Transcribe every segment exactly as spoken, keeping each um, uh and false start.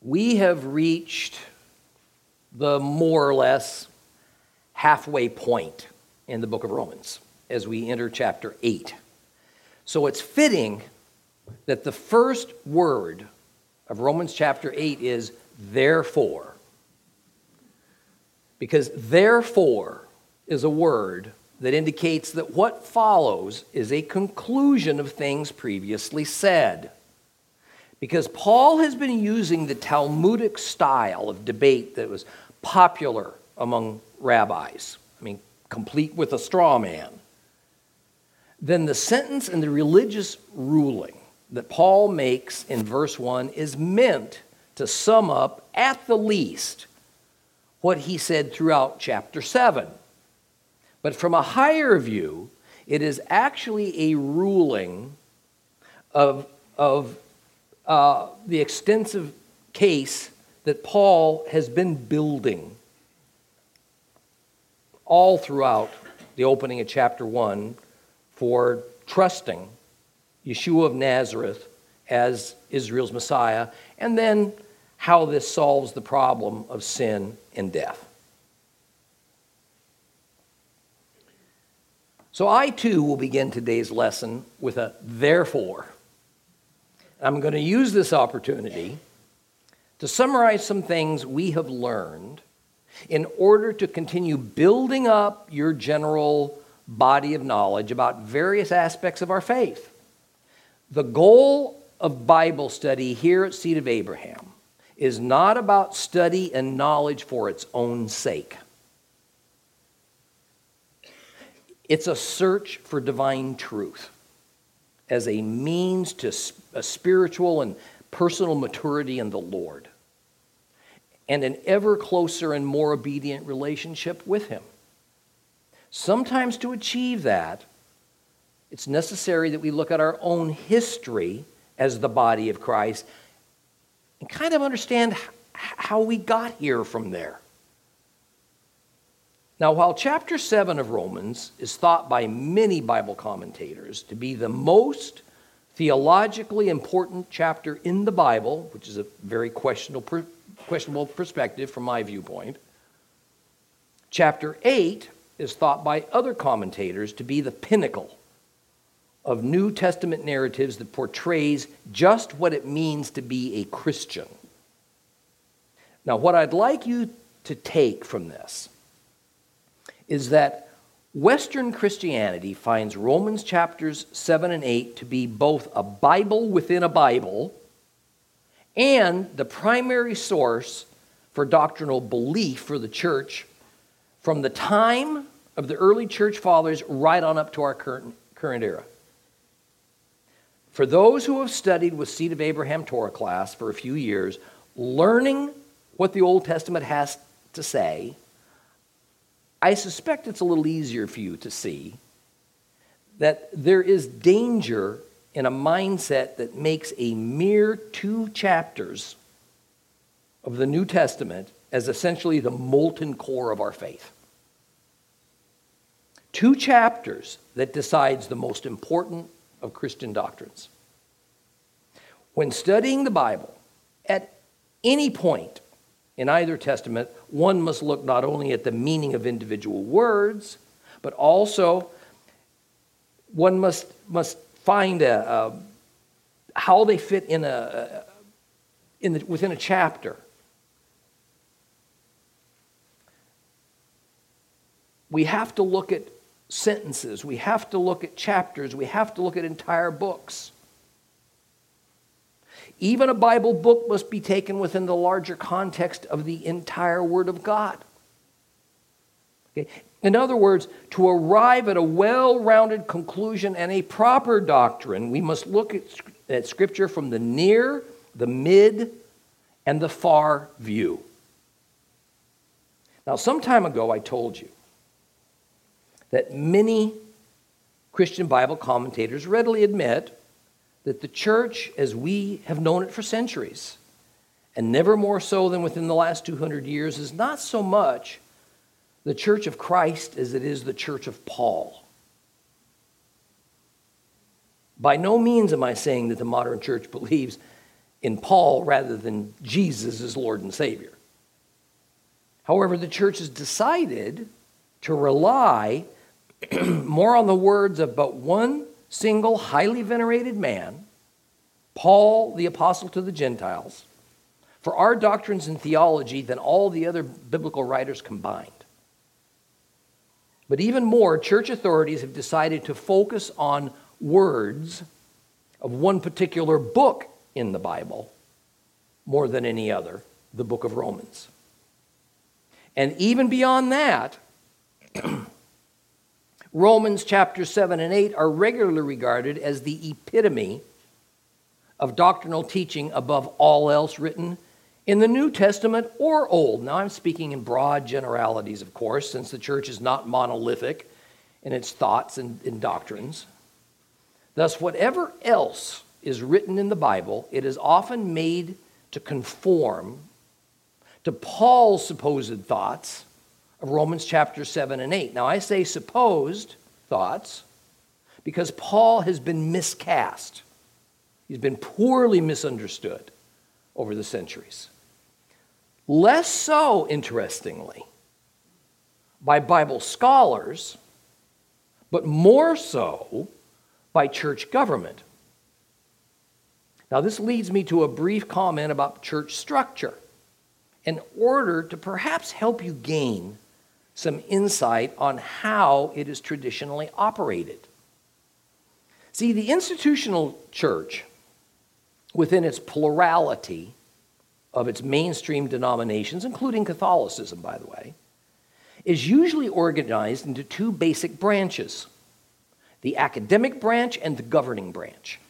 we have reached the more or less halfway point in the book of Romans as we enter chapter eight. So it's fitting that the first word of Romans chapter eight is therefore. Because therefore is a word that indicates that what follows is a conclusion of things previously said. Because Paul has been using the Talmudic style of debate that was popular among rabbis, I mean, complete with a straw man, then the sentence and the religious ruling that Paul makes in verse one is meant to sum up, at the least, what he said throughout chapter seven. But from a higher view, it is actually a ruling of, of uh, the extensive case that Paul has been building all throughout the opening of chapter one for trusting Yeshua of Nazareth as Israel's Messiah, and then how this solves the problem of sin and death. So I too will begin today's lesson with a therefore. I'm going to use this opportunity to summarize some things we have learned in order to continue building up your general body of knowledge about various aspects of our faith. The goal of Bible study here at Seed of Abraham is not about study and knowledge for its own sake. It's a search for divine truth as a means to a spiritual and personal maturity in the Lord, and an ever closer and more obedient relationship with Him. Sometimes to achieve that, it's necessary that we look at our own history as the body of Christ and kind of understand how we got here from there. Now, while chapter seven of Romans is thought by many Bible commentators to be the most theologically important chapter in the Bible, which is a very questionable, questionable perspective from my viewpoint, chapter eight is thought by other commentators to be the pinnacle of New Testament narratives that portrays just what it means to be a Christian. Now, what I'd like you to take from this is that Western Christianity finds Romans chapters seven and eight to be both a Bible within a Bible and the primary source for doctrinal belief for the church from the time of the early church fathers right on up to our current, current era. For those who have studied with Seed of Abraham Torah class for a few years, learning what the Old Testament has to say, I suspect it's a little easier for you to see that there is danger in a mindset that makes a mere two chapters of the New Testament as essentially the molten core of our faith. Two chapters that decides the most important of Christian doctrines. When studying the Bible, at any point in either testament, one must look not only at the meaning of individual words, but also one must must find a, a how they fit in a in the, within a chapter. We have to look at sentences. We have to look at chapters. We have to look at entire books. Even a Bible book must be taken within the larger context of the entire Word of God. Okay? In other words, to arrive at a well-rounded conclusion and a proper doctrine, we must look at, at Scripture from the near, the mid, and the far view. Now, some time ago, I told you that many Christian Bible commentators readily admit that the church, as we have known it for centuries, and never more so than within the last two hundred years, is not so much the church of Christ as it is the church of Paul. By no means am I saying that the modern church believes in Paul rather than Jesus as Lord and Savior. However, the church has decided to rely more on the words of but one single highly venerated man, Paul, the apostle to the Gentiles, for our doctrines and theology than all the other biblical writers combined. But even more, church authorities have decided to focus on words of one particular book in the Bible more than any other, the book of Romans. And even beyond that, Romans chapter seven and eight are regularly regarded as the epitome of doctrinal teaching above all else written in the New Testament or Old. Now, I'm speaking in broad generalities, of course, since the church is not monolithic in its thoughts and, and doctrines. Thus, whatever else is written in the Bible, it is often made to conform to Paul's supposed thoughts of Romans chapter seven and eight. Now, I say supposed thoughts because Paul has been miscast. He's been poorly misunderstood over the centuries. Less so, interestingly, by Bible scholars, but more so by church government. Now, this leads me to a brief comment about church structure in order to perhaps help you gain some insight on how it is traditionally operated. See, the institutional church, within its plurality of its mainstream denominations, including Catholicism, by the way, is usually organized into two basic branches: the academic branch and the governing branch.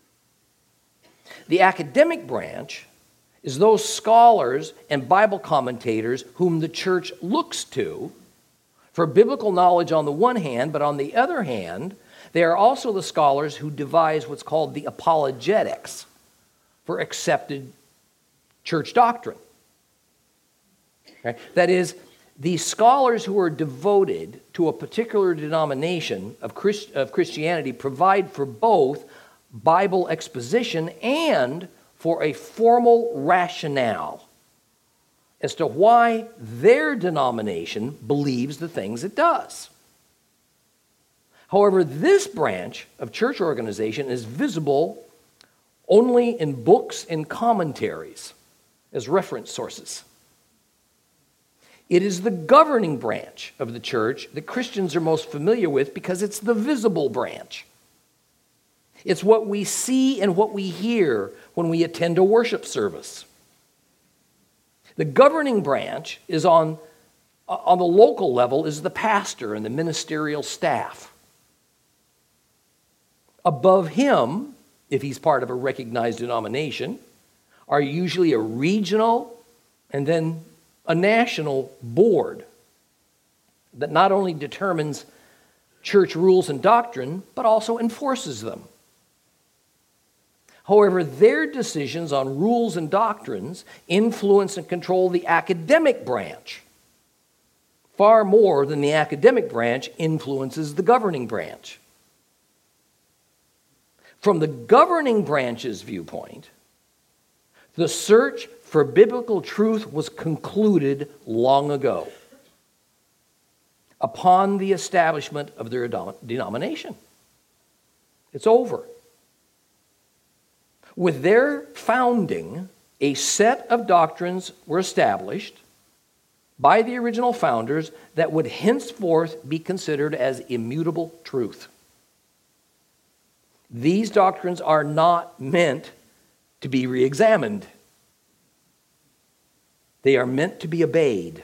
The academic branch is those scholars and Bible commentators whom the church looks to for biblical knowledge on the one hand, but on the other hand, they are also the scholars who devise what's called the apologetics for accepted church doctrine. Okay? That is, the scholars who are devoted to a particular denomination of, Christ, of Christianity provide for both Bible exposition and for a formal rationale as to why their denomination believes the things it does. However, this branch of church organization is visible only in books and commentaries as reference sources. It is the governing branch of the church that Christians are most familiar with because it's the visible branch. It's what we see and what we hear when we attend a worship service. The governing branch is on, on the local level is the pastor and the ministerial staff. Above him, if he's part of a recognized denomination, are usually a regional and then a national board that not only determines church rules and doctrine, but also enforces them. However, their decisions on rules and doctrines influence and control the academic branch far more than the academic branch influences the governing branch. From the governing branch's viewpoint, the search for biblical truth was concluded long ago upon the establishment of their denomination. It's over. With their founding, a set of doctrines were established by the original founders that would henceforth be considered as immutable truth. These doctrines are not meant to be re-examined. They are meant to be obeyed.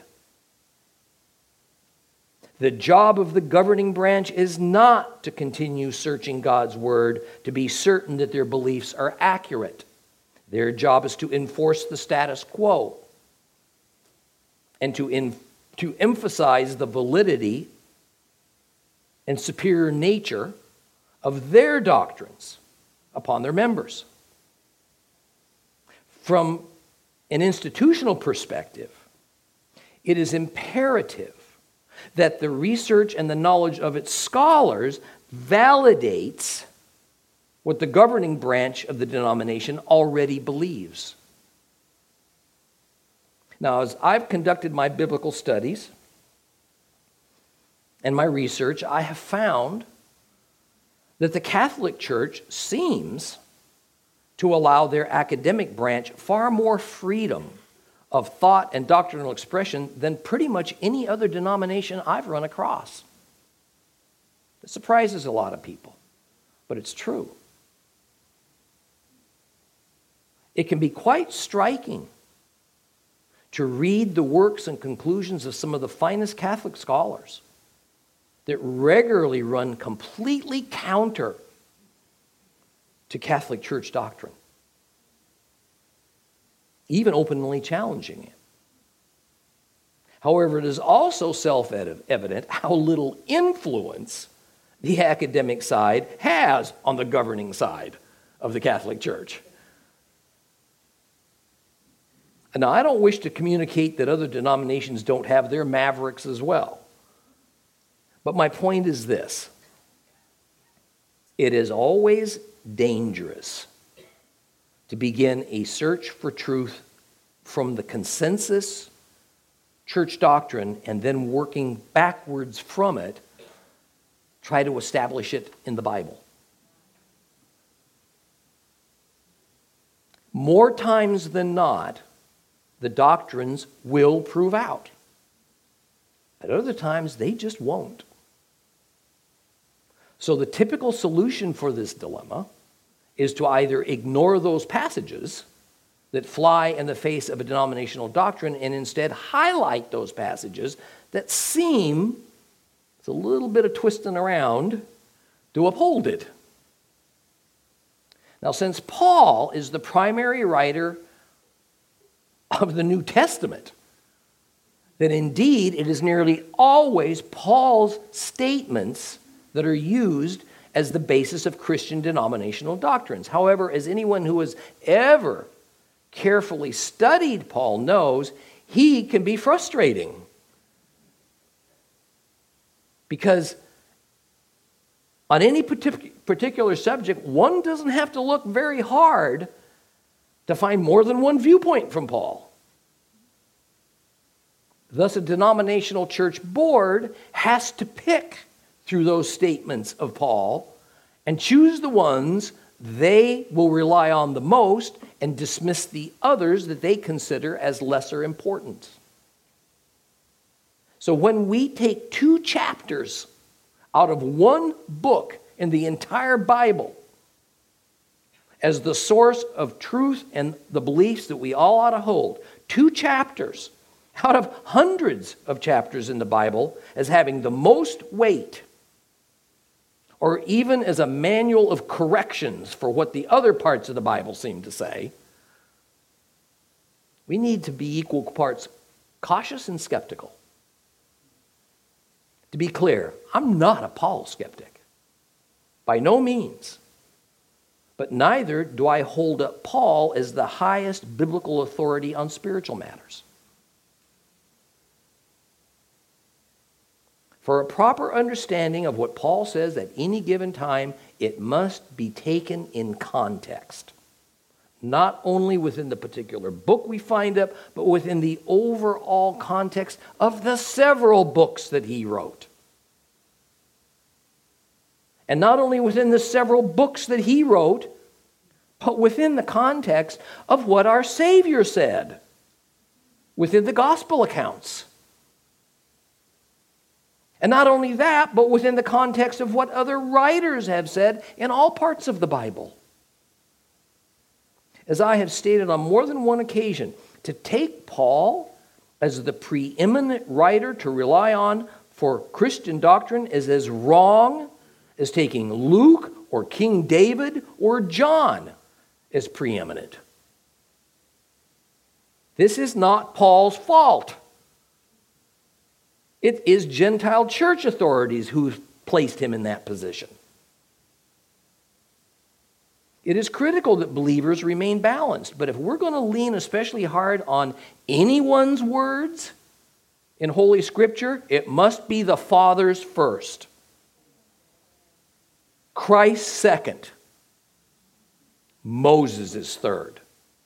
The job of the governing branch is not to continue searching God's word to be certain that their beliefs are accurate. Their job is to enforce the status quo and to, in, to emphasize the validity and superior nature of their doctrines upon their members. From an institutional perspective, it is imperative that the research and the knowledge of its scholars validates what the governing branch of the denomination already believes. Now, as I've conducted my biblical studies and my research, I have found that the Catholic Church seems to allow their academic branch far more freedom of thought and doctrinal expression than pretty much any other denomination I've run across. It surprises a lot of people, but it's true. It can be quite striking to read the works and conclusions of some of the finest Catholic scholars that regularly run completely counter to Catholic Church doctrine, even openly challenging it. However, it is also self-evident how little influence the academic side has on the governing side of the Catholic Church. Now, I don't wish to communicate that other denominations don't have their mavericks as well. But my point is this: it is always dangerous to begin a search for truth from the consensus church doctrine and then working backwards from it, try to establish it in the Bible. More times than not, the doctrines will prove out. At other times, they just won't. So the typical solution for this dilemma is to either ignore those passages that fly in the face of a denominational doctrine and instead highlight those passages that seem, with a little bit of twisting around, to uphold it. Now, since Paul is the primary writer of the New Testament, then indeed it is nearly always Paul's statements that are used as the basis of Christian denominational doctrines. However, as anyone who has ever carefully studied Paul knows, he can be frustrating. Because on any particular subject, one doesn't have to look very hard to find more than one viewpoint from Paul. Thus, a denominational church board has to pick through those statements of Paul and choose the ones they will rely on the most and dismiss the others that they consider as lesser important. So when we take two chapters out of one book in the entire Bible as the source of truth and the beliefs that we all ought to hold, two chapters out of hundreds of chapters in the Bible as having the most weight, or even as a manual of corrections for what the other parts of the Bible seem to say, we need to be equal parts cautious and skeptical. To be clear, I'm not a Paul skeptic. By no means. But neither do I hold up Paul as the highest biblical authority on spiritual matters. For a proper understanding of what Paul says at any given time, it must be taken in context. Not only within the particular book we find it, but within the overall context of the several books that he wrote. And not only within the several books that he wrote, but within the context of what our Savior said, within the gospel accounts. And not only that, but within the context of what other writers have said in all parts of the Bible. As I have stated on more than one occasion, to take Paul as the preeminent writer to rely on for Christian doctrine is as wrong as taking Luke or King David or John as preeminent. This is not Paul's fault. It is Gentile church authorities who've placed him in that position. It is critical that believers remain balanced, but if we're going to lean especially hard on anyone's words in Holy Scripture, it must be the Father's first, Christ second, Moses is third,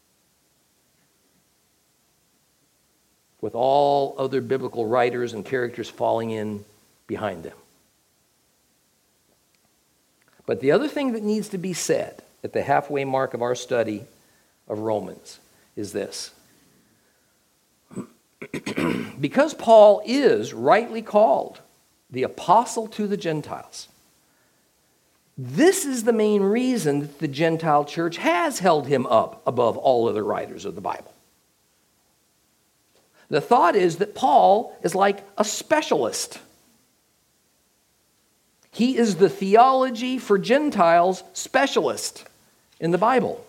with all other biblical writers and characters falling in behind them. But the other thing that needs to be said at the halfway mark of our study of Romans is this. Because Paul is rightly called the apostle to the Gentiles, this is the main reason that the Gentile church has held him up above all other writers of the Bible. The thought is that Paul is like a specialist. He is the theology for Gentiles specialist in the Bible.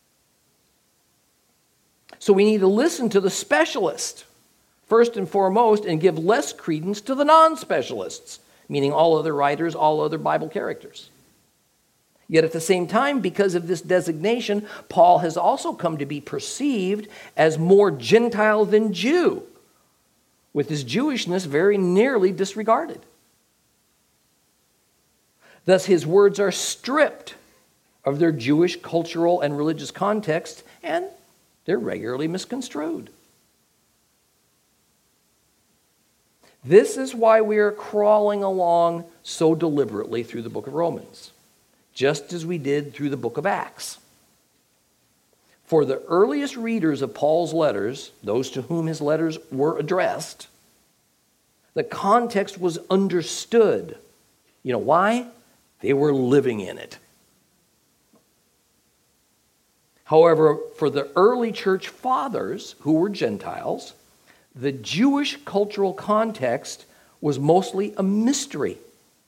So we need to listen to the specialist first and foremost and give less credence to the non-specialists, meaning all other writers, all other Bible characters. Yet at the same time, because of this designation, Paul has also come to be perceived as more Gentile than Jew, with his Jewishness very nearly disregarded. Thus, his words are stripped of their Jewish cultural and religious context, and they're regularly misconstrued. This is why we are crawling along so deliberately through the book of Romans, just as we did through the book of Acts. For the earliest readers of Paul's letters, those to whom his letters were addressed, the context was understood. You know why? They were living in it. However, for the early church fathers who were Gentiles, the Jewish cultural context was mostly a mystery.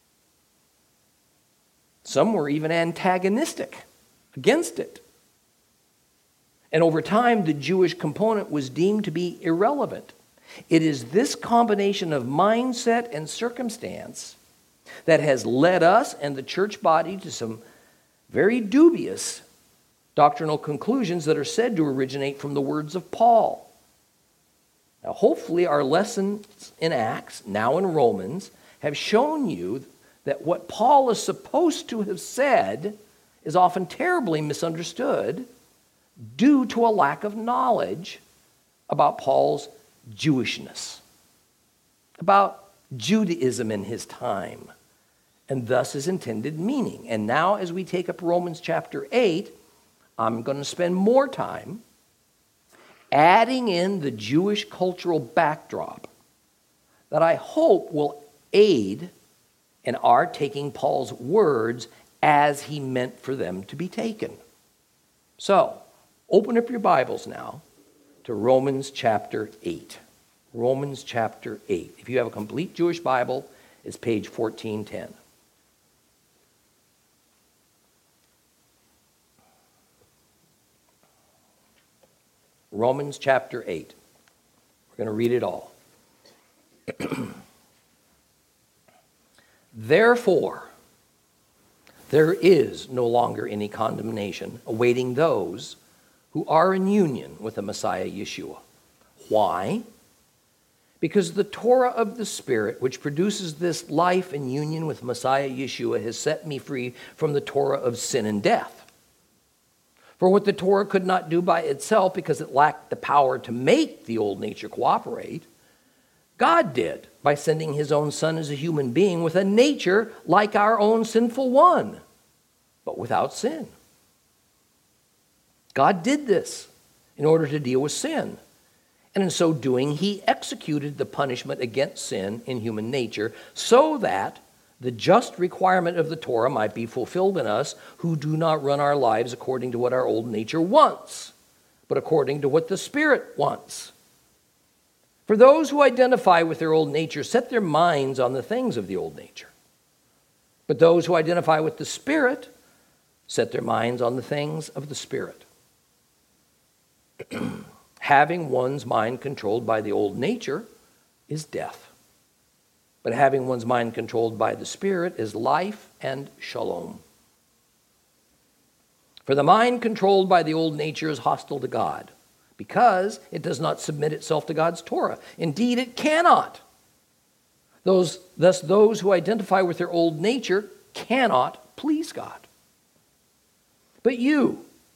Some were even antagonistic against it. And over time, the Jewish component was deemed to be irrelevant. It is this combination of mindset and circumstance that has led us and the church body to some very dubious doctrinal conclusions that are said to originate from the words of Paul. Now, hopefully our lessons in Acts, now in Romans, have shown you that what Paul is supposed to have said is often terribly misunderstood due to a lack of knowledge about Paul's Jewishness, about Judaism in his time, and thus his intended meaning. And now as we take up Romans chapter eight, I'm going to spend more time adding in the Jewish cultural backdrop that I hope will aid in our taking Paul's words as he meant for them to be taken. So, open up your Bibles now to Romans chapter eight. Romans chapter eight. If you have a complete Jewish Bible, it's page fourteen ten. Romans chapter eight. We're going to read it all. Therefore, there is no longer any condemnation awaiting those who are in union with the Messiah Yeshua. Why? Because the Torah of the Spirit, which produces this life and union with Messiah Yeshua, has set me free from the Torah of sin and death. For what the Torah could not do by itself because it lacked the power to make the old nature cooperate, God did by sending his own Son as a human being with a nature like our own sinful one, but without sin. God did this in order to deal with sin. And in so doing, he executed the punishment against sin in human nature so that the just requirement of the Torah might be fulfilled in us who do not run our lives according to what our old nature wants, but according to what the Spirit wants. For those who identify with their old nature set their minds on the things of the old nature. But those who identify with the Spirit set their minds on the things of the Spirit. Having one's mind controlled by the old nature is death. But having one's mind controlled by the Spirit is life and shalom. For the mind controlled by the old nature is hostile to God, because it does not submit itself to God's Torah. Indeed, it cannot. Those, thus, those who identify with their old nature cannot please God. But you,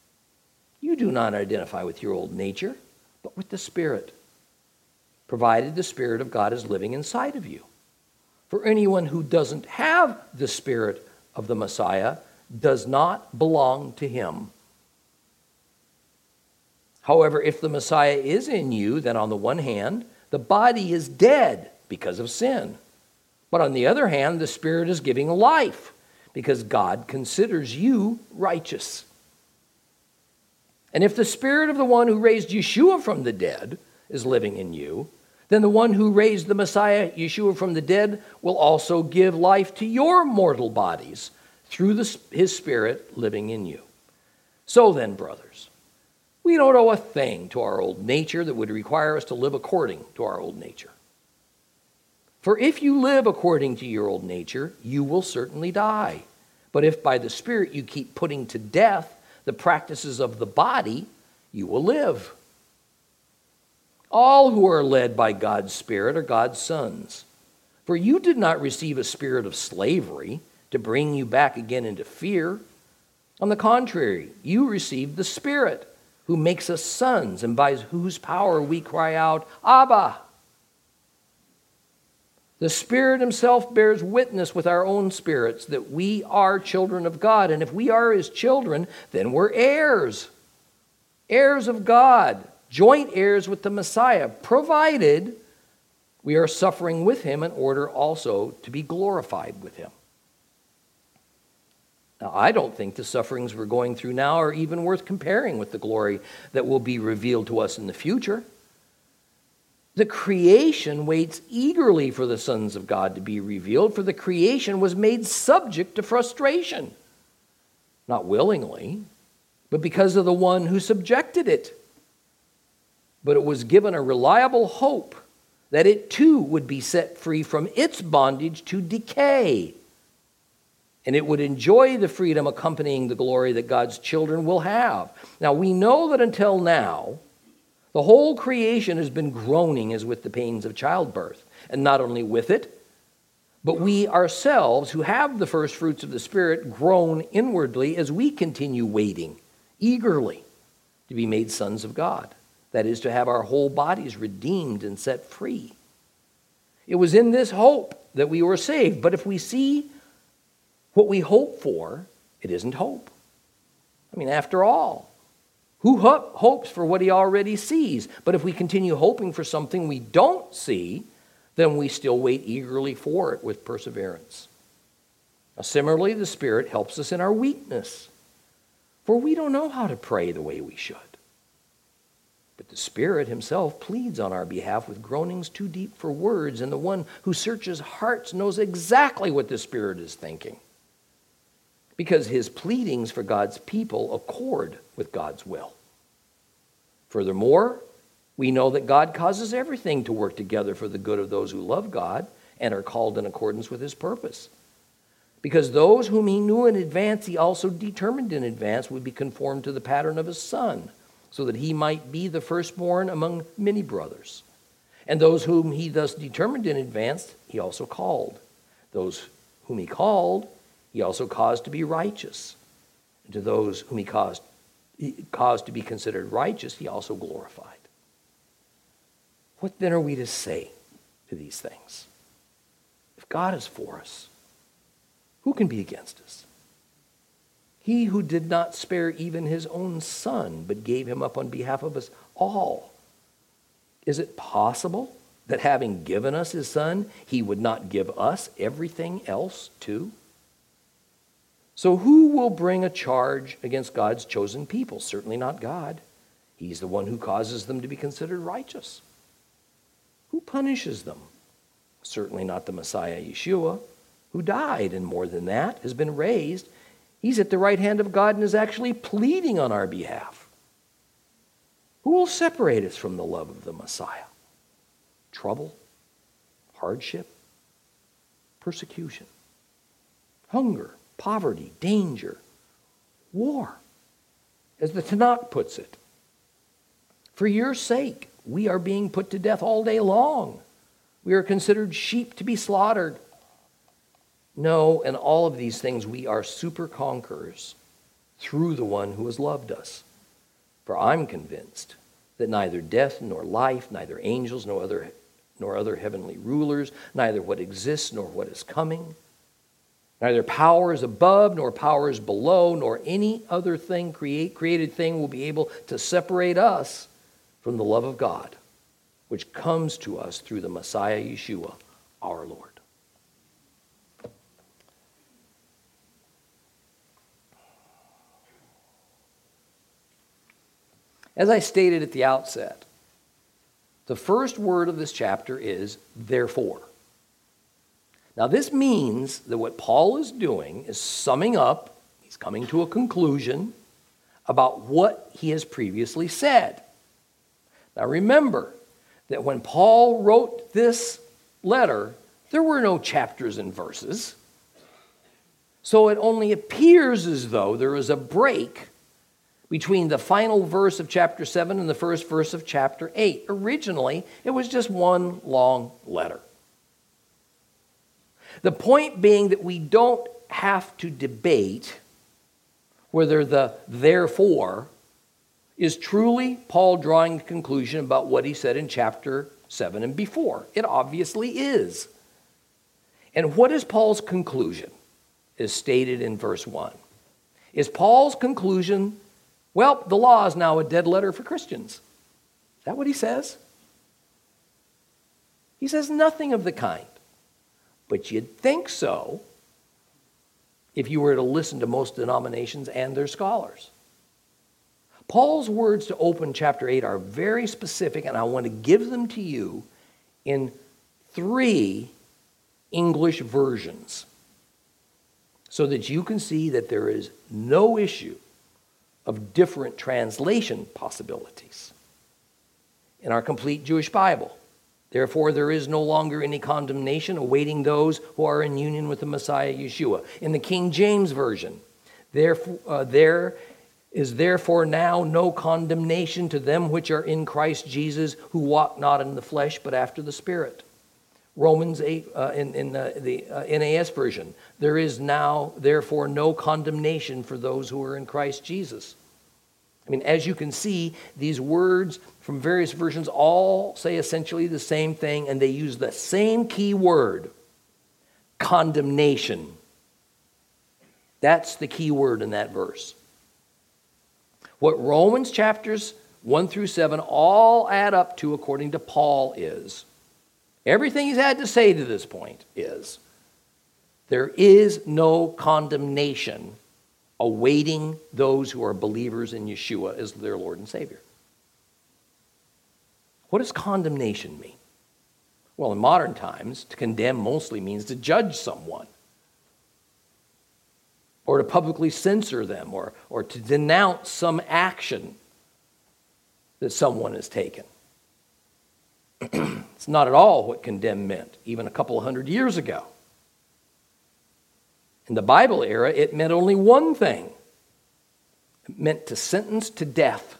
You do not identify with your old nature, but with the Spirit, provided the Spirit of God is living inside of you. For anyone who doesn't have the Spirit of the Messiah does not belong to him. However, if the Messiah is in you, then on the one hand, the body is dead because of sin. But on the other hand, the Spirit is giving life because God considers you righteous. And if the Spirit of the one who raised Yeshua from the dead is living in you, then the one who raised the Messiah, Yeshua, from the dead will also give life to your mortal bodies through the, his Spirit living in you. So then, brothers, we don't owe a thing to our old nature that would require us to live according to our old nature. For if you live according to your old nature, you will certainly die. But if by the Spirit you keep putting to death the practices of the body, you will live. All who are led by God's Spirit are God's sons. For you did not receive a spirit of slavery to bring you back again into fear. On the contrary, you received the Spirit, who makes us sons, and by whose power we cry out, Abba. The Spirit himself bears witness with our own spirits that we are children of God. And if we are his children, then we're heirs. Heirs of God, joint heirs with the Messiah, provided we are suffering with him in order also to be glorified with him. Now, I don't think the sufferings we're going through now are even worth comparing with the glory that will be revealed to us in the future. The creation waits eagerly for the sons of God to be revealed, for the creation was made subject to frustration, not willingly, but because of the one who subjected it. But it was given a reliable hope that it too would be set free from its bondage to decay, and it would enjoy the freedom accompanying the glory that God's children will have. Now, we know that until now, the whole creation has been groaning as with the pains of childbirth. And not only with it, but we ourselves who have the first fruits of the Spirit groan inwardly as we continue waiting eagerly to be made sons of God. That is, to have our whole bodies redeemed and set free. It was in this hope that we were saved. But if we see what we hope for, it isn't hope. I mean, after all, who ho- hopes for what he already sees? But if we continue hoping for something we don't see, then we still wait eagerly for it with perseverance. Now, similarly, the Spirit helps us in our weakness, for we don't know how to pray the way we should. But the Spirit himself pleads on our behalf with groanings too deep for words, and the one who searches hearts knows exactly what the Spirit is thinking, because his pleadings for God's people accord with God's will. Furthermore, we know that God causes everything to work together for the good of those who love God and are called in accordance with his purpose. Because those whom he knew in advance, he also determined in advance would be conformed to the pattern of his Son, so that he might be the firstborn among many brothers. And those whom he thus determined in advance, he also called. Those whom he called, he also caused to be righteous. And to those whom he caused, he caused to be considered righteous, he also glorified. What then are we to say to these things? If God is for us, who can be against us? He who did not spare even his own Son, but gave him up on behalf of us all. Is it possible that having given us his Son, he would not give us everything else too? So who will bring a charge against God's chosen people? Certainly not God. He's the one who causes them to be considered righteous. Who punishes them? Certainly not the Messiah, Yeshua, who died, and more than that, has been raised. He's at the right hand of God and is actually pleading on our behalf. Who will separate us from the love of the Messiah? Trouble, hardship, persecution, hunger, poverty, danger, war, as the Tanakh puts it. For your sake, we are being put to death all day long. We are considered sheep to be slaughtered. No, in all of these things, we are super conquerors through the one who has loved us. For I'm convinced that neither death nor life, neither angels nor other, nor other heavenly rulers, neither what exists nor what is coming, neither powers above nor powers below, nor any other thing create, created thing will be able to separate us from the love of God, which comes to us through the Messiah Yeshua, our Lord. As I stated at the outset, the first word of this chapter is therefore. Now, this means that what Paul is doing is summing up, he's coming to a conclusion about what he has previously said. Now, remember that when Paul wrote this letter, there were no chapters and verses. So it only appears as though there is a break between the final verse of chapter seven and the first verse of chapter eight. Originally, it was just one long letter. The point being that we don't have to debate whether the therefore is truly Paul drawing a conclusion about what he said in chapter seven and before. It obviously is. And what is Paul's conclusion? Is stated in verse one. Is Paul's conclusion, well, the law is now a dead letter for Christians? Is that what he says? He says nothing of the kind. But you'd think so if you were to listen to most denominations and their scholars. Paul's words to open chapter eight are very specific, and I want to give them to you in three English versions so that you can see that there is no issue of different translation possibilities. In our complete Jewish Bible, therefore there is no longer any condemnation awaiting those who are in union with the Messiah Yeshua. In the King James Version, therefore, uh, there is therefore now no condemnation to them which are in Christ Jesus, who walk not in the flesh but after the Spirit. Romans eight, uh, in, in the, the uh, N A S version, there is now therefore no condemnation for those who are in Christ Jesus. I mean, as you can see, these words from various versions all say essentially the same thing, and they use the same key word, condemnation. That's the key word in that verse. What Romans chapters one through seven all add up to, according to Paul, is, everything he's had to say to this point is, there is no condemnation awaiting those who are believers in Yeshua as their Lord and Savior. What does condemnation mean? Well, in modern times, to condemn mostly means to judge someone, or to publicly censor them, or, or to denounce some action that someone has taken. It's not at all what condemn meant, even a couple of hundred years ago. In the Bible era, it meant only one thing. It meant to sentence to death.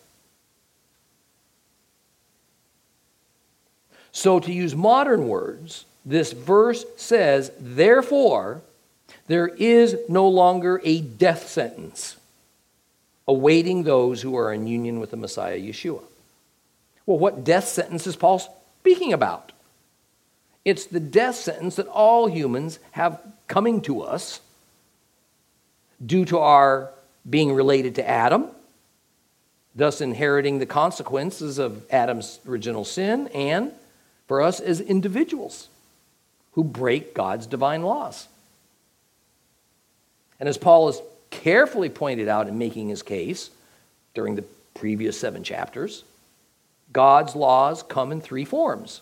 So to use modern words, this verse says, therefore, there is no longer a death sentence awaiting those who are in union with the Messiah Yeshua. Well, what death sentence is Paul speaking about? It's the death sentence that all humans have coming to us due to our being related to Adam, thus inheriting the consequences of Adam's original sin, and for us as individuals who break God's divine laws. And as Paul has carefully pointed out in making his case during the previous seven chapters, God's laws come in three forms.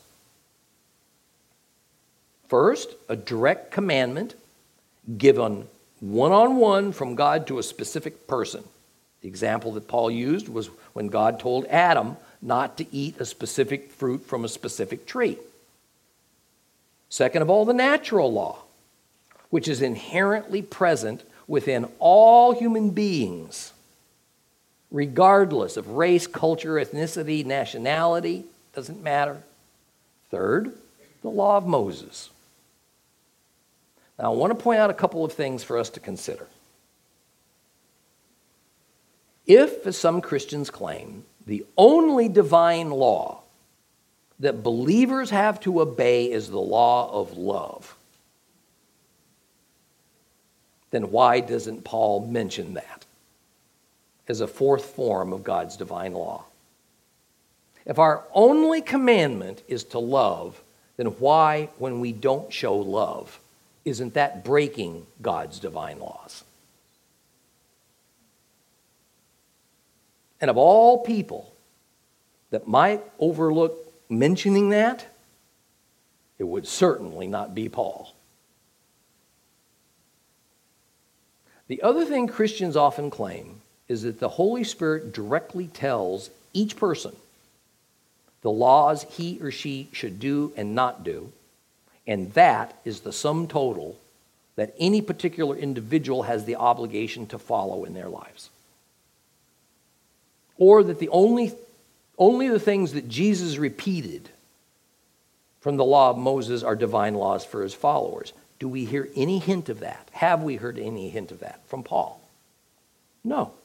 First, a direct commandment given one-on-one from God to a specific person. The example that Paul used was when God told Adam not to eat a specific fruit from a specific tree. Second of all, the natural law, which is inherently present within all human beings, regardless of race, culture, ethnicity, nationality, doesn't matter. Third, the law of Moses. Now, I want to point out a couple of things for us to consider. If, as some Christians claim, the only divine law that believers have to obey is the law of love, then why doesn't Paul mention that as a fourth form of God's divine law? If our only commandment is to love, then why, when we don't show love, isn't that breaking God's divine laws? And of all people that might overlook mentioning that, it would certainly not be Paul. The other thing Christians often claim is that the Holy Spirit directly tells each person the laws he or she should do and not do, and that is the sum total that any particular individual has the obligation to follow in their lives. Or that the only, only the things that Jesus repeated from the law of Moses are divine laws for his followers. Do we hear any hint of that? Have we heard any hint of that from Paul? No.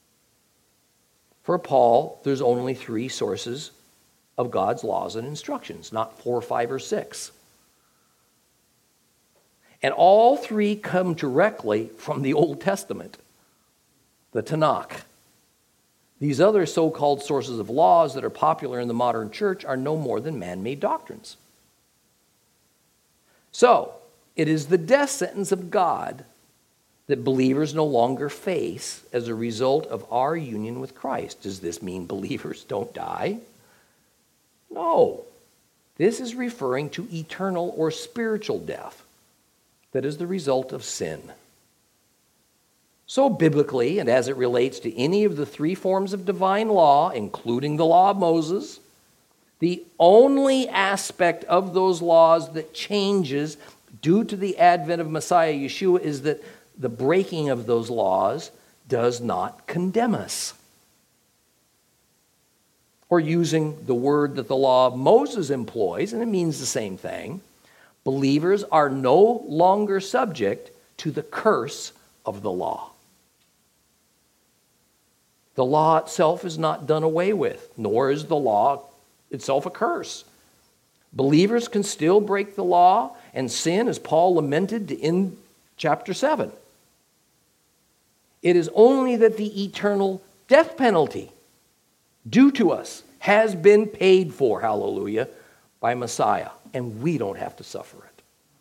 For Paul, there's only three sources of God's laws and instructions, not four, five, or six. And all three come directly from the Old Testament, the Tanakh. These other so-called sources of laws that are popular in the modern church are no more than man-made doctrines. So, it is the death sentence of God that believers no longer face as a result of our union with Christ. Does this mean believers don't die? No. This is referring to eternal or spiritual death that is the result of sin. So biblically, and as it relates to any of the three forms of divine law, including the law of Moses, the only aspect of those laws that changes due to the advent of Messiah Yeshua is that the breaking of those laws does not condemn us. Or using the word that the law of Moses employs, and it means the same thing, believers are no longer subject to the curse of the law. The law itself is not done away with, nor is the law itself a curse. Believers can still break the law and sin, as Paul lamented in chapter seven. It is only that the eternal death penalty due to us has been paid for, hallelujah, by Messiah, and we don't have to suffer it.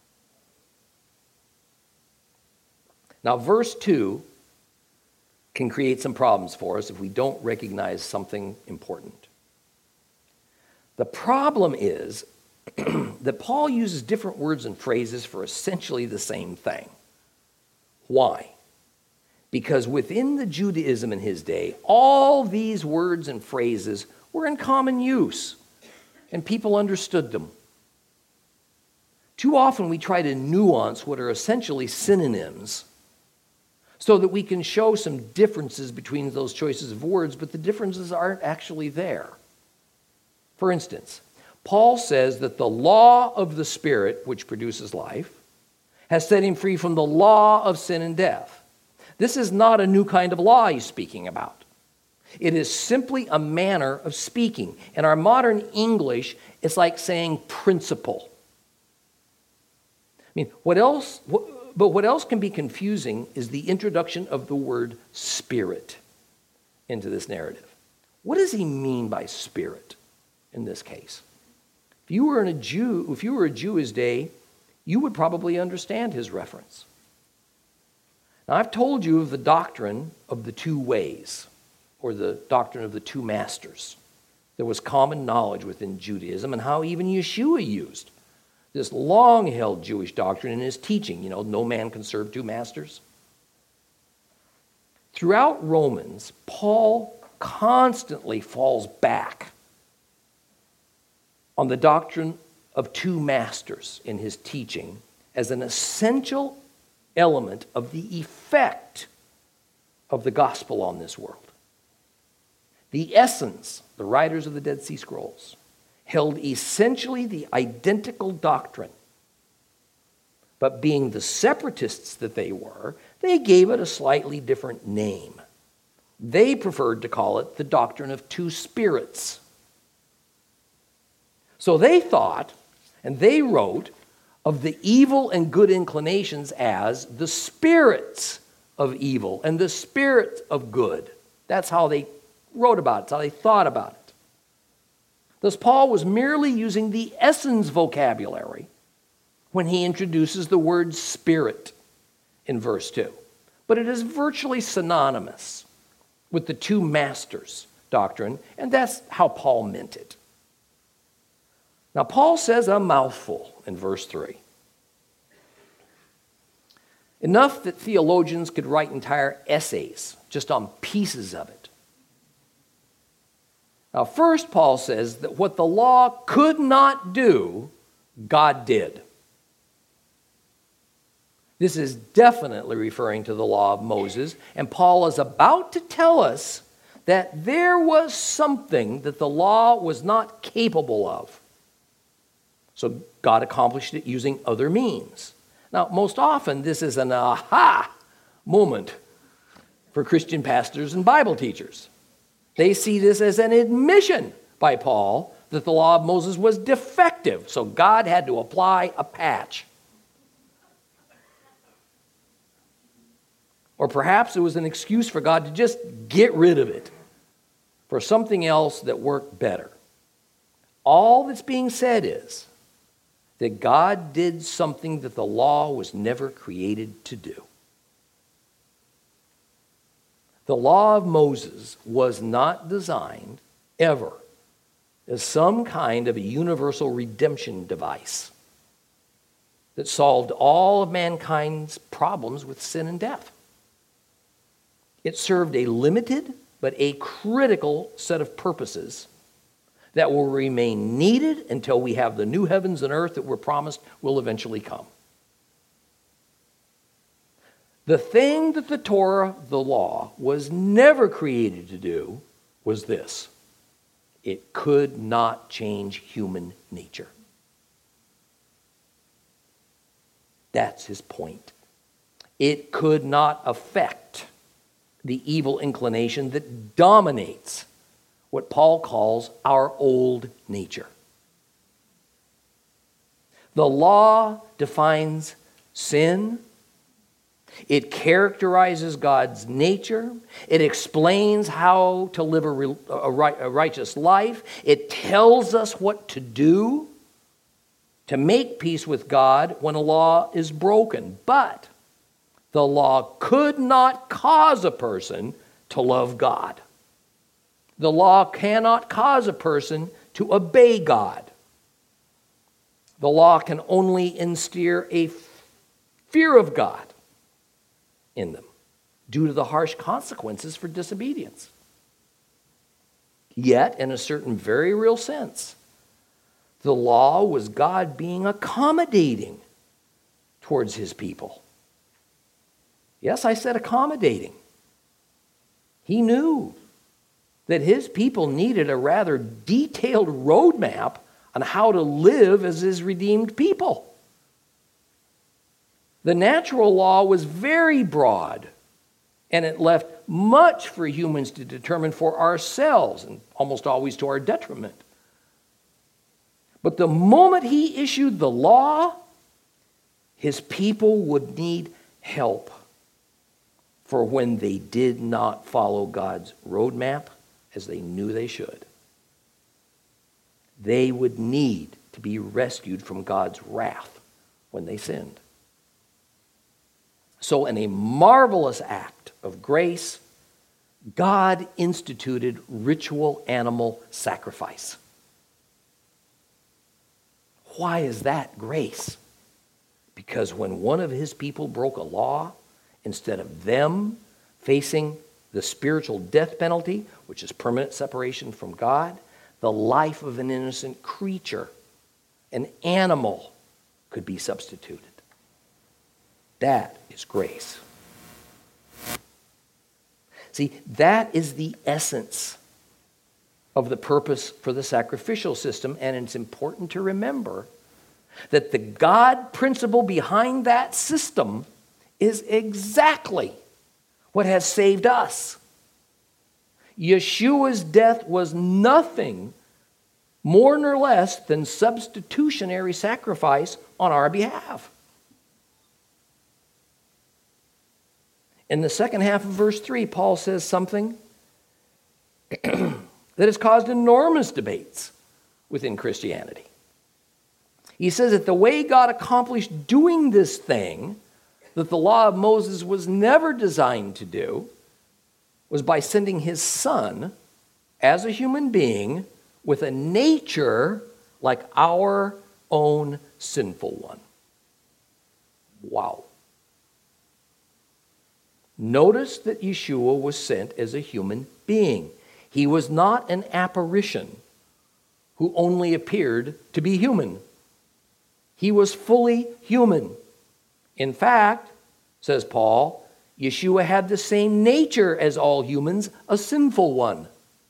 Now, verse two can create some problems for us if we don't recognize something important. The problem is that Paul uses different words and phrases for essentially the same thing. Why? Because within the Judaism in his day, all these words and phrases were in common use, and people understood them. Too often we try to nuance what are essentially synonyms so that we can show some differences between those choices of words, but the differences aren't actually there. For instance, Paul says that the law of the Spirit, which produces life, has set him free from the law of sin and death. This is not a new kind of law he's speaking about. It is simply a manner of speaking. In our modern English, it's like saying principle. I mean, what else, but what else can be confusing is the introduction of the word spirit into this narrative. What does he mean by spirit in this case? If you were in a Jew, if you were a Jew his day, you would probably understand his reference. Now, I've told you of the doctrine of the two ways, or the doctrine of the two masters. There was common knowledge within Judaism, and how even Yeshua used this long-held Jewish doctrine in his teaching. You know, no man can serve two masters. Throughout Romans, Paul constantly falls back on the doctrine of two masters in his teaching as an essential element of the effect of the gospel on this world. The essence, the writers of the Dead Sea Scrolls, held essentially the identical doctrine. But being the separatists that they were, they gave it a slightly different name. They preferred to call it the doctrine of two spirits. So they thought, and they wrote, of the evil and good inclinations as the spirits of evil and the spirits of good. That's how they wrote about it. That's how they thought about it. Thus, Paul was merely using the essence vocabulary when he introduces the word spirit in verse two. But it is virtually synonymous with the two masters doctrine, and that's how Paul meant it. Now, Paul says a mouthful in verse three. Enough that theologians could write entire essays just on pieces of it. Now, first, Paul says that what the law could not do, God did. This is definitely referring to the law of Moses, and Paul is about to tell us that there was something that the law was not capable of. So God accomplished it using other means. Now, most often, this is an aha moment for Christian pastors and Bible teachers. They see this as an admission by Paul that the law of Moses was defective, so God had to apply a patch. Or perhaps it was an excuse for God to just get rid of it for something else that worked better. All that's being said is that God did something that the law was never created to do. The law of Moses was not designed ever as some kind of a universal redemption device that solved all of mankind's problems with sin and death. It served a limited but a critical set of purposes that will remain needed until we have the new heavens and earth that we're promised will eventually come. The thing that the Torah, the law, was never created to do was this: it could not change human nature. That's his point. It could not affect the evil inclination that dominates what Paul calls our old nature. The law defines sin. It characterizes God's nature. It explains how to live a, re- a, right, a righteous life. It tells us what to do to make peace with God when a law is broken. But the law could not cause a person to love God. The law cannot cause a person to obey God. The law can only instill a fear of God in them due to the harsh consequences for disobedience. Yet, in a certain very real sense, the law was God being accommodating towards his people. Yes, I said accommodating. He knew that his people needed a rather detailed roadmap on how to live as his redeemed people. The natural law was very broad, and it left much for humans to determine for ourselves, and almost always to our detriment. But the moment he issued the law, his people would need help for when they did not follow God's roadmap as they knew they should. They would need to be rescued from God's wrath when they sinned. So in a marvelous act of grace, God instituted ritual animal sacrifice. Why is that grace? Because when one of his people broke a law, instead of them facing the spiritual death penalty, which is permanent separation from God, the life of an innocent creature, an animal, could be substituted. That is grace. See, that is the essence of the purpose for the sacrificial system, and it's important to remember that the God principle behind that system is exactly what has saved us Yeshua's death was nothing more nor less than substitutionary sacrifice on our behalf. In the second half of verse three, Paul says something that has caused enormous debates within Christianity. He says that the way God accomplished doing this thing that the law of Moses was never designed to do was by sending his son as a human being with a nature like our own sinful one. Wow. Notice that Yeshua was sent as a human being. He was not an apparition who only appeared to be human. He was fully human. In fact, says Paul, Yeshua had the same nature as all humans, a sinful one.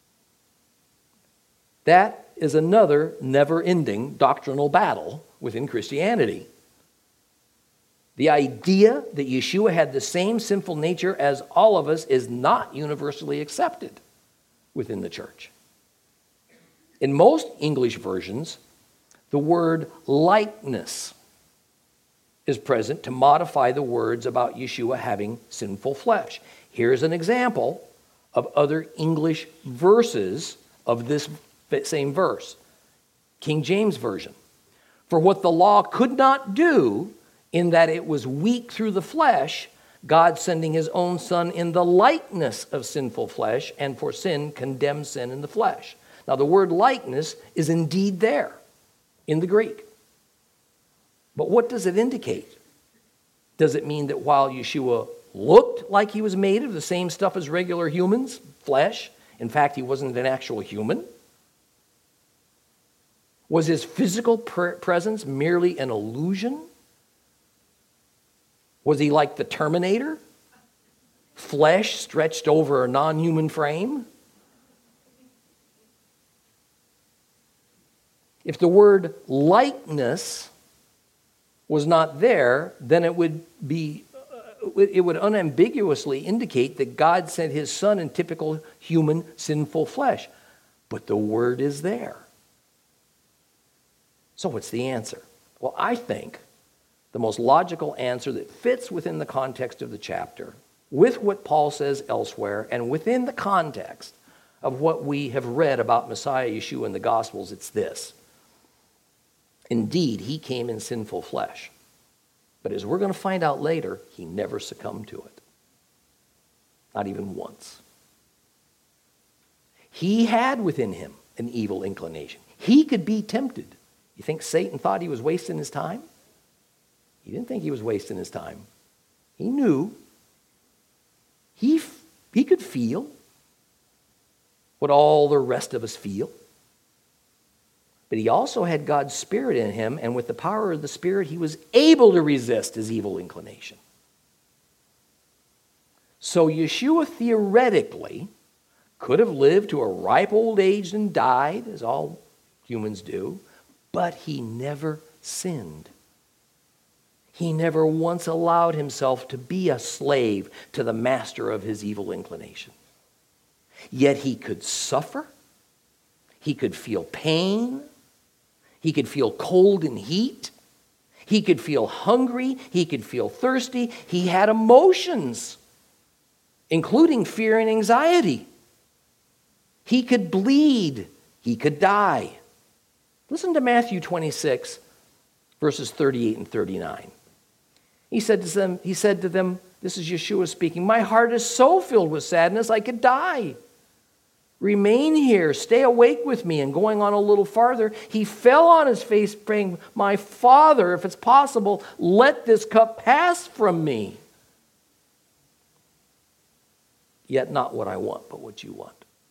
That is another never-ending doctrinal battle within Christianity. The idea that Yeshua had the same sinful nature as all of us is not universally accepted within the church. In most English versions, the word likeness is present to modify the words about Yeshua having sinful flesh. Here's an example of other English verses of this same verse. King James Version. For what the law could not do, in that it was weak through the flesh, God sending his own Son in the likeness of sinful flesh, and for sin condemned sin in the flesh. Now the word likeness is indeed there in the Greek. But what does it indicate? Does it mean that while Yeshua looked like he was made of the same stuff as regular humans, flesh, in fact he wasn't an actual human? Was his physical presence merely an illusion? Was he like the Terminator? Flesh stretched over a non-human frame? If the word likeness was not there, then it would be, uh, it would unambiguously indicate that God sent his Son in typical human sinful flesh. But the word is there. So what's the answer? Well, I think the most logical answer that fits within the context of the chapter, with what Paul says elsewhere, and within the context of what we have read about Messiah Yeshua in the Gospels, it's this. Indeed, he came in sinful flesh. But as we're going to find out later, he never succumbed to it. Not even once. He had within him an evil inclination. He could be tempted. You think Satan thought he was wasting his time? He didn't think he was wasting his time. He knew. He, he could feel what all the rest of us feel. But he also had God's Spirit in him, and with the power of the Spirit, he was able to resist his evil inclination. So Yeshua theoretically could have lived to a ripe old age and died, as all humans do, but he never sinned. He never once allowed himself to be a slave to the master of his evil inclination. Yet he could suffer. He could feel pain. He could feel cold and heat. He could feel hungry. He could feel thirsty. He had emotions, including fear and anxiety. He could bleed. He could die. Listen to Matthew twenty-six, verses thirty-eight and thirty-nine. He said to them, he said to them, this is Yeshua speaking, my heart is so filled with sadness I could die. Remain here, stay awake with me. And going on a little farther, he fell on his face praying, my Father, if it's possible, let this cup pass from me. Yet not what I want, but what you want.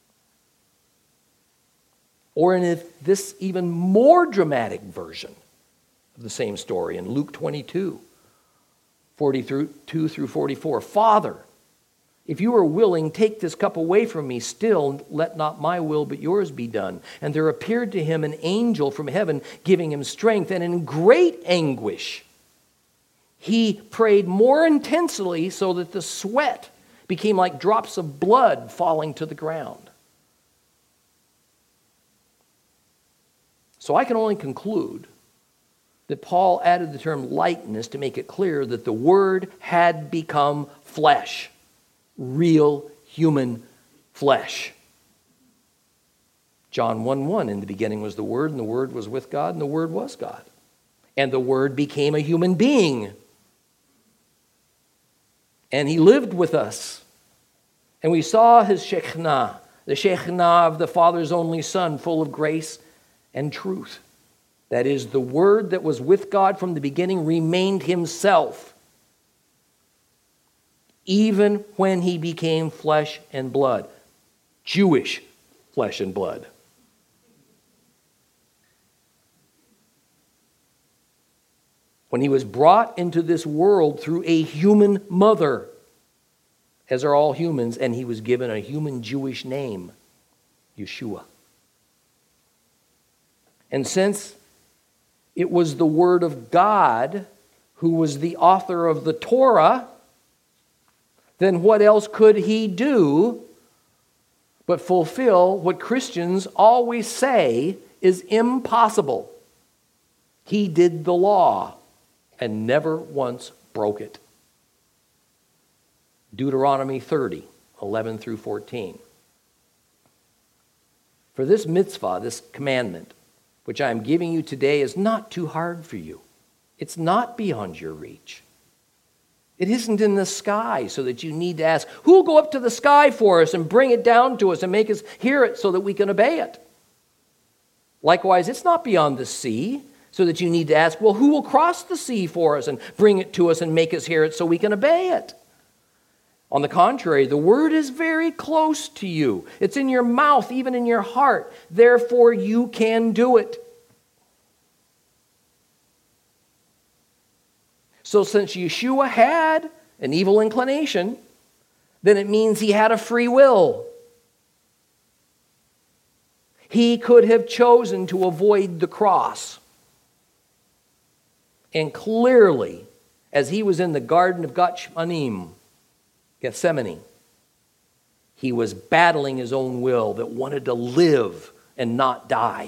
Or in this even more dramatic version of the same story in Luke twenty-two, forty-two through forty-four. Father, if you are willing, take this cup away from me. Still, let not my will but yours be done. And there appeared to him an angel from heaven, giving him strength. And in great anguish, he prayed more intensely, so that the sweat became like drops of blood falling to the ground. So I can only conclude that Paul added the term likeness to make it clear that the Word had become flesh, real human flesh. John one one, in the beginning was the Word, and the Word was with God, and the Word was God. And the Word became a human being. And he lived with us. And we saw his Shekinah, the Shekinah of the Father's only Son, full of grace and truth. That is, the Word that was with God from the beginning remained himself, even when he became flesh and blood. Jewish flesh and blood. When he was brought into this world through a human mother, as are all humans, and he was given a human Jewish name, Yeshua. And since it was the Word of God who was the author of the Torah, then what else could he do but fulfill what Christians always say is impossible? He did the law and never once broke it. Deuteronomy thirty, eleven through fourteen. For this mitzvah, this commandment, which I am giving you today, is not too hard for you. It's not beyond your reach. It isn't in the sky so that you need to ask, who will go up to the sky for us and bring it down to us and make us hear it so that we can obey it? Likewise, it's not beyond the sea so that you need to ask, well, who will cross the sea for us and bring it to us and make us hear it so we can obey it? On the contrary, the Word is very close to you. It's in your mouth, even in your heart. Therefore, you can do it. So since Yeshua had an evil inclination, then it means he had a free will. He could have chosen to avoid the cross. And clearly, as he was in the Garden of Gethsemane, Gethsemane, he was battling his own will that wanted to live and not die.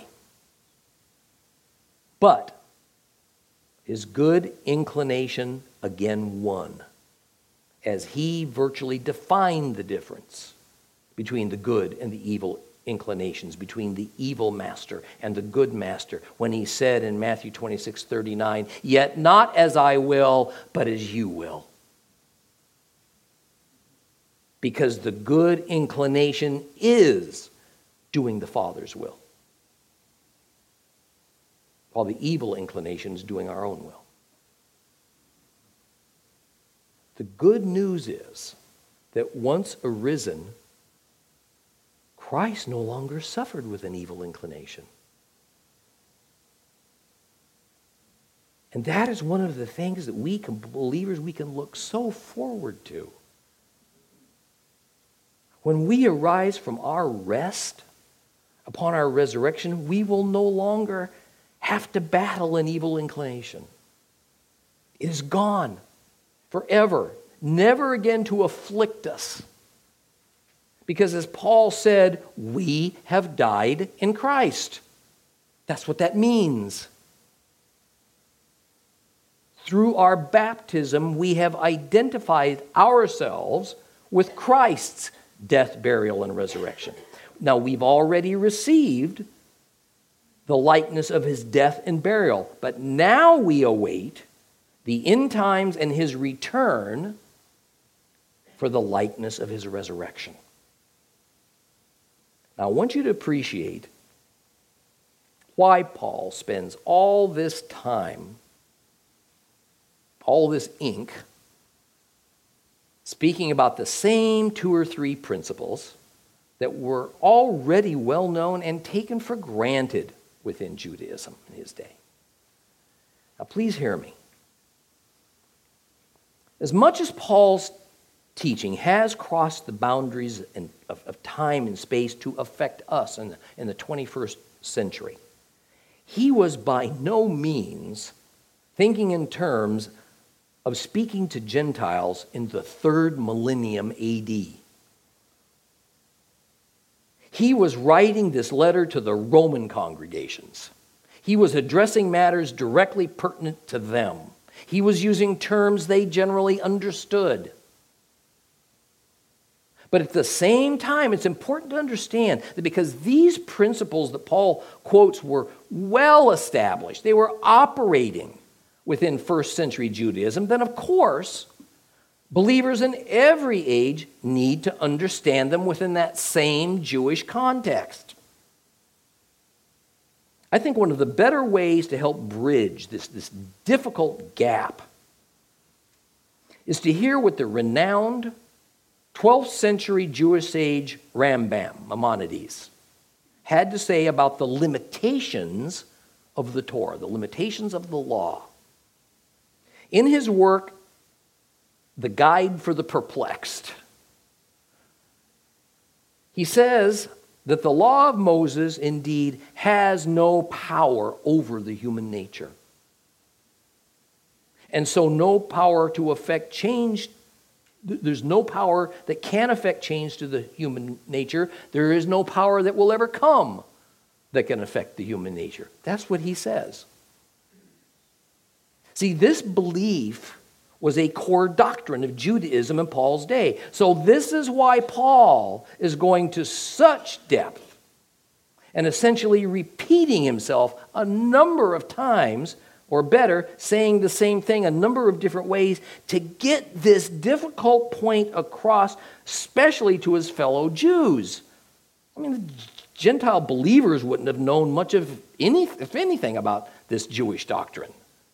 But his good inclination again won, as he virtually defined the difference between the good and the evil inclinations, between the evil master and the good master, when he said in Matthew twenty-six thirty-nine, "Yet not as I will, but as you will." Because the good inclination is doing the Father's will, while the evil inclination is doing our own will. The good news is that once arisen, Christ no longer suffered with an evil inclination. And that is one of the things that we can, believers, we can look so forward to. When we arise from our rest upon our resurrection, we will no longer have to battle an evil inclination. It is gone forever, never again to afflict us. Because as Paul said, we have died in Christ. That's what that means. Through our baptism, we have identified ourselves with Christ's death, burial, and resurrection. Now, we've already received the likeness of his death and burial, but now we await the end times and his return for the likeness of his resurrection. Now, I want you to appreciate why Paul spends all this time, all this ink, speaking about the same two or three principles that were already well known and taken for granted within Judaism in his day. Now, please hear me. As much as Paul's teaching has crossed the boundaries in, of, of time and space to affect us in the, in the twenty-first century, he was by no means thinking in terms of speaking to Gentiles in the third millennium A D. He was writing this letter to the Roman congregations. He was addressing matters directly pertinent to them. He was using terms they generally understood. But at the same time, it's important to understand that because these principles that Paul quotes were well established, they were operating within first century Judaism, then of course, believers in every age need to understand them within that same Jewish context. I think one of the better ways to help bridge this, this difficult gap is to hear what the renowned twelfth century Jewish sage Rambam, Maimonides, had to say about the limitations of the Torah, the limitations of the law. In his work, The Guide for the Perplexed, he says that the law of Moses indeed has no power over the human nature. And so no power to affect change. There's no power that can affect change to the human nature. There is no power that will ever come that can affect the human nature. That's what he says. See, this belief was a core doctrine of Judaism in Paul's day. So this is why Paul is going to such depth and essentially repeating himself a number of times, or better, saying the same thing a number of different ways to get this difficult point across, especially to his fellow Jews. I mean, the Gentile believers wouldn't have known much of any, if anything, about this Jewish doctrine.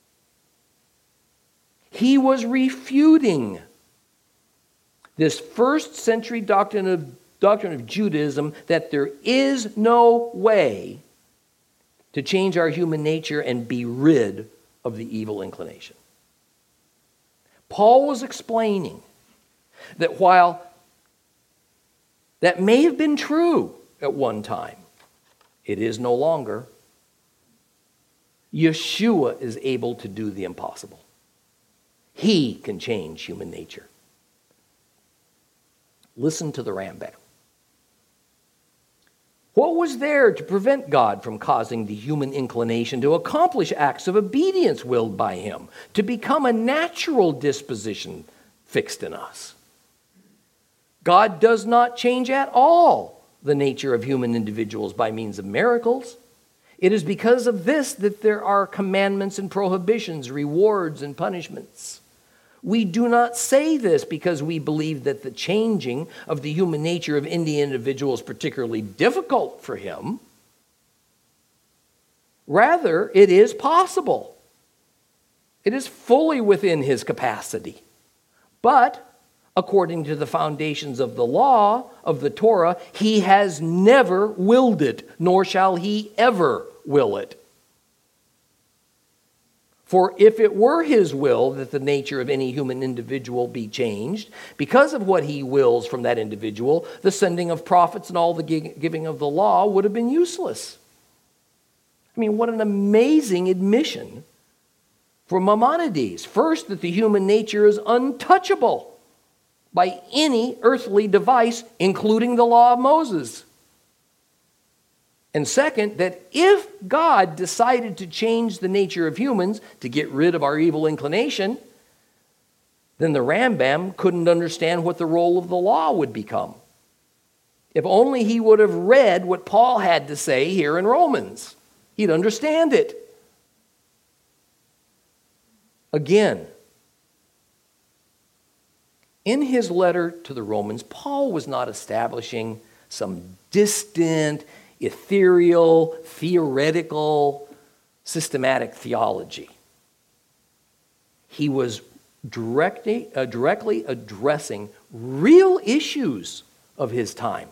He was refuting this first century doctrine of, doctrine of Judaism that there is no way to change our human nature and be rid of the evil inclination. Paul was explaining that while that may have been true at one time, it is no longer. Yeshua is able to do the impossible. He can change human nature. Listen to the Rambam. What was there to prevent God from causing the human inclination to accomplish acts of obedience willed by him, to become a natural disposition fixed in us? God does not change at all the nature of human individuals by means of miracles. It is because of this that there are commandments and prohibitions, rewards and punishments. We do not say this because we believe that the changing of the human nature of any individual is particularly difficult for him. Rather, it is possible. It is fully within his capacity. But, according to the foundations of the law, of the Torah, he has never willed it, nor shall he ever will it. For if it were his will that the nature of any human individual be changed, because of what he wills from that individual, the sending of prophets and all the giving of the law would have been useless. I mean, what an amazing admission for Maimonides. First, that the human nature is untouchable by any earthly device, including the law of Moses. And second, that if God decided to change the nature of humans to get rid of our evil inclination, then the Rambam couldn't understand what the role of the law would become. If only he would have read what Paul had to say here in Romans, he'd understand it. Again, in his letter to the Romans, Paul was not establishing some distant, ethereal, theoretical, systematic theology. He was directly, uh, directly addressing real issues of his time.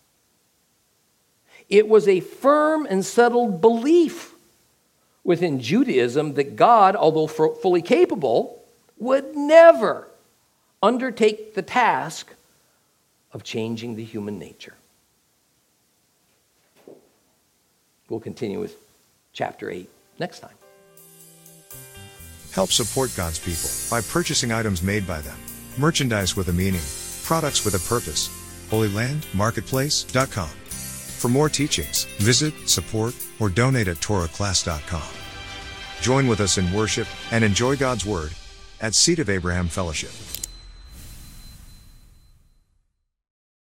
It was a firm and settled belief within Judaism that God, although fully capable, would never undertake the task of changing the human nature. We'll continue with chapter eight next time. Help support God's people by purchasing items made by them. Merchandise with a meaning, products with a purpose. Holy Land Marketplace dot com. For more teachings, visit, support, or donate at torah class dot com. Join with us in worship and enjoy God's Word at Seed of Abraham Fellowship.